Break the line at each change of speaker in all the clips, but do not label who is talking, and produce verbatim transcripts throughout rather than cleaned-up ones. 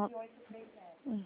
Ó. Hum.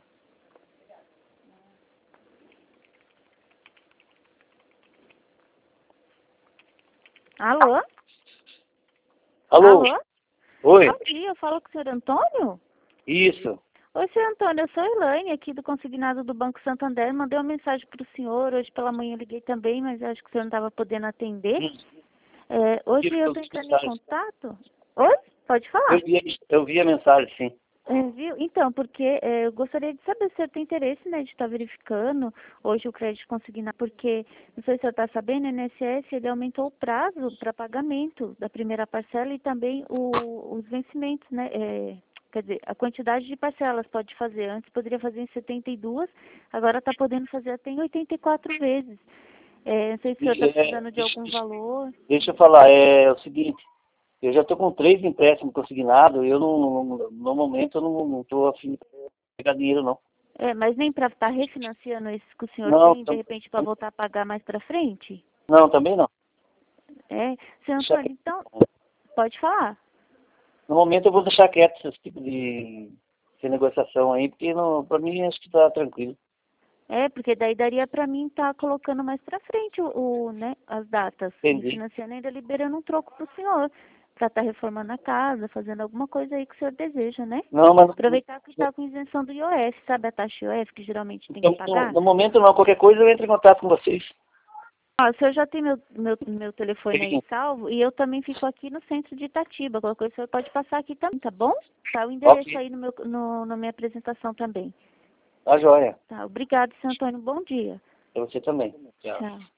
Alô?
Alô?
Alô?
Oi?
Bom dia, eu falo com o senhor Antônio?
Isso.
Oi, senhor Antônio, eu sou a Elaine, aqui do consignado do Banco Santander. Mandei uma mensagem para o senhor, hoje pela manhã eu liguei também, mas eu acho que o senhor não estava podendo atender.
Hum.
É, hoje eu estou entrando em contato. Oi? Pode falar.
Eu vi, eu vi a mensagem, sim.
É, viu? Então, porque é, eu gostaria de saber se o senhor tem interesse, né, de estar verificando hoje o crédito consignado, porque, não sei se o senhor está sabendo, o I N S S ele aumentou o prazo para pagamento da primeira parcela e também o, os vencimentos, né, é, quer dizer, a quantidade de parcelas pode fazer. Antes poderia fazer em setenta e duas, agora está podendo fazer até em oitenta e quatro vezes. É, não sei se o senhor está
É,
precisando de
deixa,
algum valor.
deixa eu falar, é o seguinte, eu já estou com três empréstimos consignados, eu não, não- no momento eu não estou afim de pegar dinheiro, não.
É, mas nem para estar refinanciando esses que o senhor
Não,
tem, de
tam-
repente, para voltar a pagar mais para frente?
não, também não.
É, seu
Deixa
Antônio,
quieto.
então, pode falar.
No momento eu vou deixar quieto esse tipo de, de negociação aí, porque para mim acho que está tranquilo.
É, porque daí daria para mim estar colocando mais para frente o, o, né, as datas,
Entendi.
refinanciando ainda liberando um troco para o senhor, para estar reformando a casa, fazendo alguma coisa aí que o senhor deseja, né?
Não, mas
Aproveitar que está com isenção do I O F, sabe a taxa I O F que geralmente tem que
então, no,
pagar?
no momento não, qualquer coisa eu entro em contato com vocês.
Ó, o senhor já tem meu, meu, meu telefone aí
Sim.
salvo e eu também fico aqui no centro de Itatiba. Qualquer coisa o senhor pode passar aqui também, tá bom? Tá o endereço
Ok,
aí no meu, no, na minha apresentação também.
tá joia.
Tá, obrigado, seu Antônio. Bom dia.
Pra você também. Tchau.
Tchau.